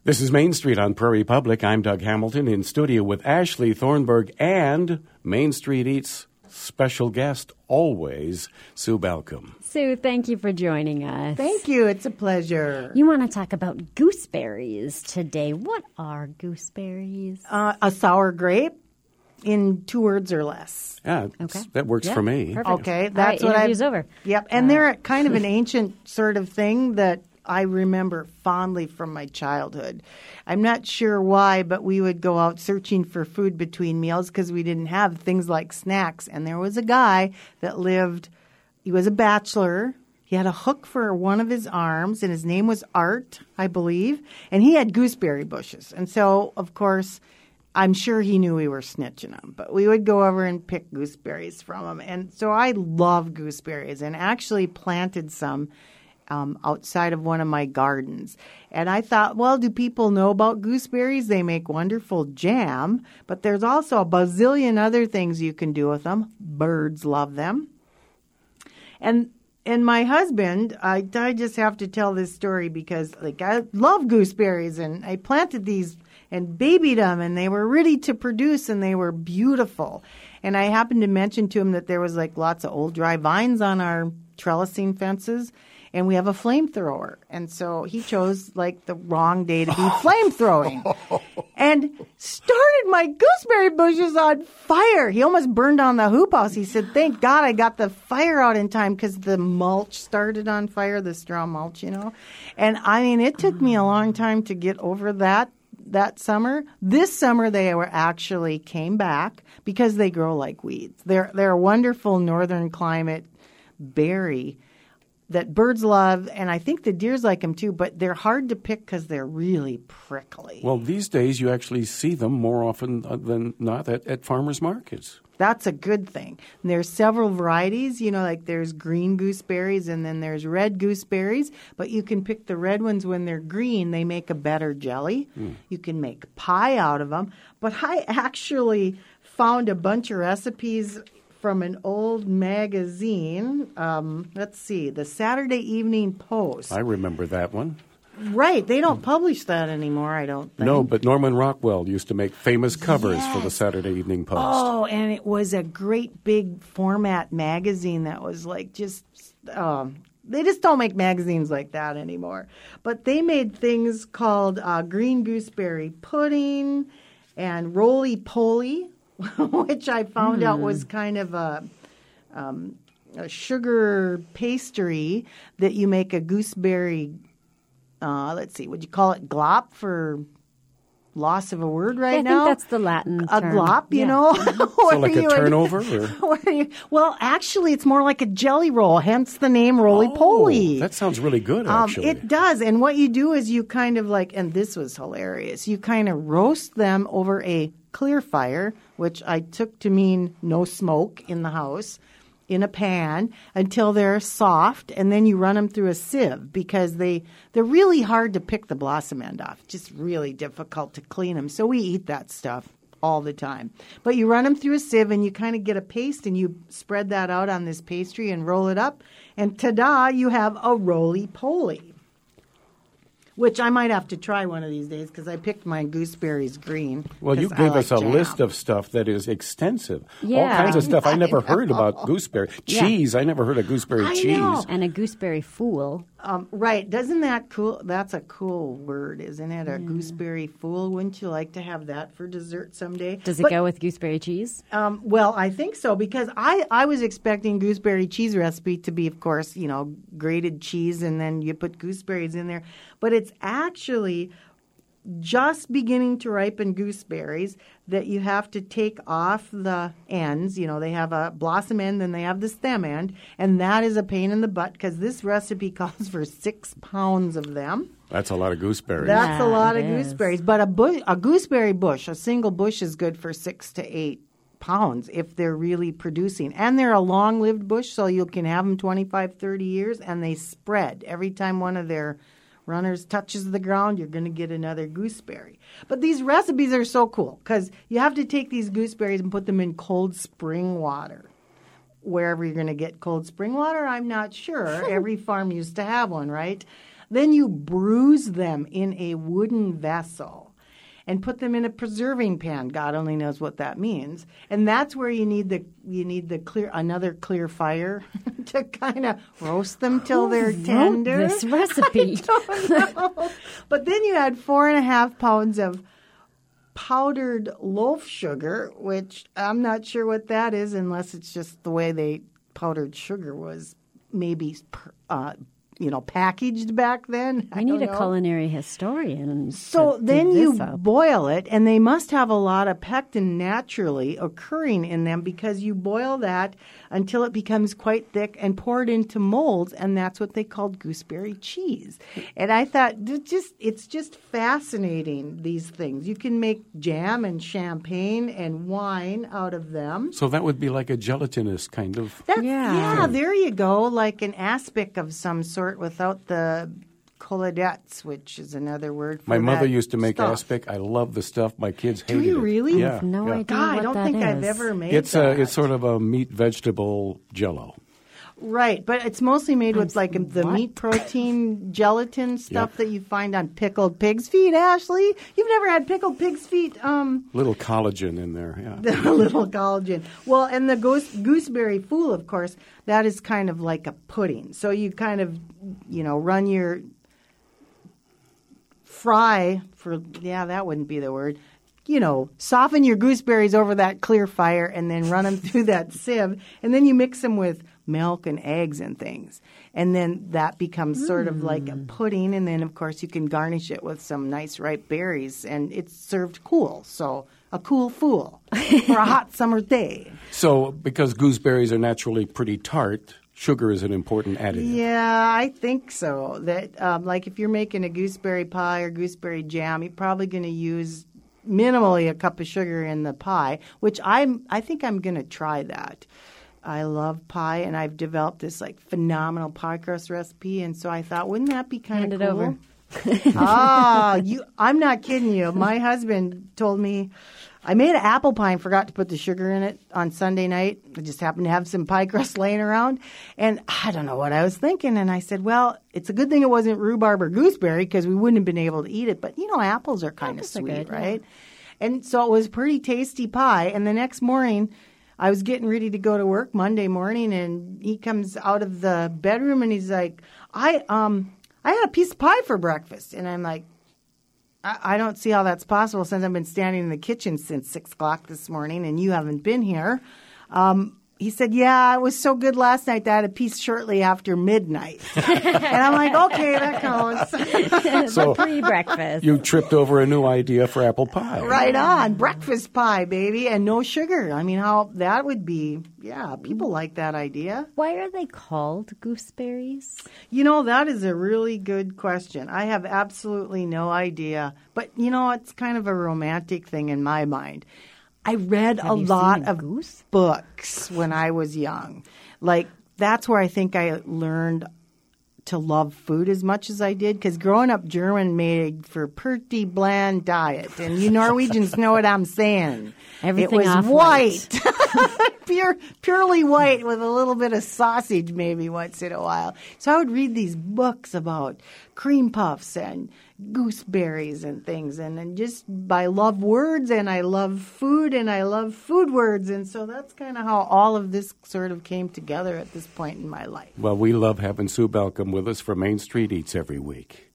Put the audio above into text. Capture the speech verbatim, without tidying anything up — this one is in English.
This is Main Street on Prairie Public. I'm Doug Hamilton in studio with Ashley Thornburg and Main Street Eats special guest, always, Sue Balcom. Sue, thank you for joining us. Thank you. It's a pleasure. You want to talk about gooseberries today. What are gooseberries? Uh, a sour grape in two words or less. Yeah, Okay. that works Yeah, for me. perfect. Okay, All that's right, what I. interview's over. Yep, and they're kind of an ancient sort of thing that I remember fondly from my childhood. I'm not sure why, but we would go out searching for food between meals because we didn't have things like snacks. And there was a guy that lived, he was a bachelor. He had a hook for one of his arms, and his name was Art, I believe. And he had gooseberry bushes. And so, of course, I'm sure he knew we were snitching him, but we would go over and pick gooseberries from him. And so I love gooseberries and actually planted some Um, outside of one of my gardens. And I thought, well, do people know about gooseberries? They make wonderful jam, but there's also a bazillion other things you can do with them. Birds love them. And and my husband, I, I just have to tell this story because like I love gooseberries, and I planted these and babied them, and they were ready to produce, and they were beautiful. And I happened to mention to him that there was like lots of old dry vines on our trellising fences. And we have a flamethrower. And so he chose like the wrong day to be flamethrowing and started my gooseberry bushes on fire. He almost burned down the hoop house. He said, thank God I got the fire out in time because the mulch started on fire, the straw mulch, you know. And I mean, it took me a long time to get over that that summer. This summer they were actually came back because they grow like weeds. They're, they're a wonderful northern climate berry that birds love, and I think the deers like them too, but they're hard to pick because they're really prickly. Well, these days you actually see them more often than not at, at farmers markets. That's a good thing. And there's several varieties, you know, like there's green gooseberries and then there's red gooseberries, but you can pick the red ones when they're green. They make a better jelly. Mm. You can make pie out of them. But I actually found a bunch of recipes from an old magazine. Um, let's see, the Saturday Evening Post. I remember that one. Right. They don't publish that anymore, I don't think. No, but Norman Rockwell used to make famous covers yes. for the Saturday Evening Post. Oh, and it was a great big format magazine that was like just, um, they just don't make magazines like that anymore. But they made things called uh, green gooseberry pudding and roly-poly, which I found mm. out was kind of a, um, a sugar pastry that you make a gooseberry, uh, let's see, would you call it glop for loss of a word right yeah, I now? I think that's the Latin A term. glop, you yeah. know? So like a turnover? Or? you, well, actually, it's more like a jelly roll, hence the name roly-poly. Oh, that sounds really good, Um, actually. it does. And what you do is you kind of like, and this was hilarious, you kind of roast them over a clear fire, which I took to mean no smoke in the house, in a pan until they're soft, and then you run them through a sieve because they, they're really hard to pick the blossom end off. Just really difficult to clean them. So we eat that stuff all the time. But you run them through a sieve and you kind of get a paste and you spread that out on this pastry and roll it up. And ta-da, you have a roly-poly, which I might have to try one of these days because I picked my gooseberries green. Well, you I gave like us a jam. list of stuff that is extensive. Yeah. All kinds of stuff. I never I heard about gooseberry. Yeah. Cheese. I never heard of gooseberry I cheese. know. And a gooseberry fool. Um, right. Doesn't that cool? That's a cool word, isn't it? A Yeah. gooseberry fool. Wouldn't you like to have that for dessert someday? Does it But, go with gooseberry cheese? Um, well, I think so because I, I was expecting gooseberry cheese recipe to be, of course, you know, grated cheese and then you put gooseberries in there. But it's actually just beginning to ripen gooseberries that you have to take off the ends. You know, they have a blossom end and they have the stem end, and that is a pain in the butt because this recipe calls for six pounds of them. That's a lot of gooseberries. That's Yeah, a lot it of is. gooseberries. But a, bu- a gooseberry bush, a single bush is good for six to eight pounds if they're really producing. And they're a long-lived bush, so you can have them twenty-five, thirty years, and they spread. Every time one of their runners touches the ground, you're going to get another gooseberry. But these recipes are so cool because you have to take these gooseberries and put them in cold spring water. Wherever you're going to get cold spring water, I'm not sure. Every farm used to have one, right? Then you bruise them in a wooden vessel and put them in a preserving pan. God only knows what that means. And that's where you need the you need the clear another clear fire to kind of roast them till Who they're wrote tender. this recipe? I don't know. But then you add four and a half pounds of powdered loaf sugar, which I'm not sure what that is unless it's just the way they powdered sugar was maybe uh, you know, packaged back then. I We need don't a know. culinary historian. So to dig then you this up. boil it, and they must have a lot of pectin naturally occurring in them because you boil that until it becomes quite thick and pour it into molds, and that's what they called gooseberry cheese. And I thought, th- just it's just fascinating, these things. You can make jam and champagne and wine out of them. So that would be like a gelatinous kind of. That's, Yeah. yeah, there you go, like an aspic of some sort without the colladets, which is another word for My mother that used to make stuff. aspic. I love the stuff. My kids Do hated you it. really? Yeah. No yeah. idea. God, I what don't that think I've is. ever made It's that. a it's sort of a meat vegetable jello. Right, but it's mostly made with like the what? meat protein gelatin stuff Yep. that you find on pickled pig's feet, Ashley. You've never had pickled pig's feet? Um, Little collagen in there. Yeah. the little collagen. Well, and the goose, gooseberry fool, of course, that is kind of like a pudding. So you kind of, you know, run your fry for, yeah, that wouldn't be the word. You know, soften your gooseberries over that clear fire and then run them through that sieve. And then you mix them with milk and eggs and things. And then that becomes sort of like a pudding. And then, of course, you can garnish it with some nice ripe berries. And it's served cool. So a cool fool for a hot summer day. So because gooseberries are naturally pretty tart, sugar is an important additive. Yeah, I think so. That um, like if you're making a gooseberry pie or gooseberry jam, you're probably going to use minimally a cup of sugar in the pie, which I'm I think I'm going to try that. I love pie, and I've developed this like phenomenal pie crust recipe, and so I thought, wouldn't that be kind Hand of it cool? over. Ah, you! I'm not kidding you. My husband told me I made an apple pie and forgot to put the sugar in it on Sunday night. I just happened to have some pie crust laying around, and I don't know what I was thinking. And I said, "Well, it's a good thing it wasn't rhubarb or gooseberry because we wouldn't have been able to eat it." But you know, apples are kind of Apples are sweet, good, yeah. right? And so it was pretty tasty pie. And the next morning, I was getting ready to go to work Monday morning, and he comes out of the bedroom and he's like, "I um." I had a piece of pie for breakfast." And I'm like, I, I don't see how that's possible since I've been standing in the kitchen since six o'clock this morning and you haven't been here. Um, he said, "Yeah, it was so good last night that I had a piece shortly after midnight." And I'm like, okay, that counts. So Pre-breakfast. you tripped over a new idea for apple pie. Right on. Breakfast pie, baby, and no sugar. I mean, how that would be, yeah, people like that idea. Why are they called gooseberries? You know, that is a really good question. I have absolutely no idea. But, you know, it's kind of a romantic thing in my mind. I read Have a you lot seen a of goose? books when I was young. Like, that's where I think I learned to love food as much as I did, because growing up German made for pretty bland diet, and you Norwegians know what I'm saying. Everything it was off-white. white, pure, purely white with a little bit of sausage maybe once in a while. So I would read these books about cream puffs and gooseberries and things, and, and just I love words and I love food and I love food words, and so that's kind of how all of this sort of came together at this point in my life. Well, we love having Sue Balcom with us for Main Street Eats every week.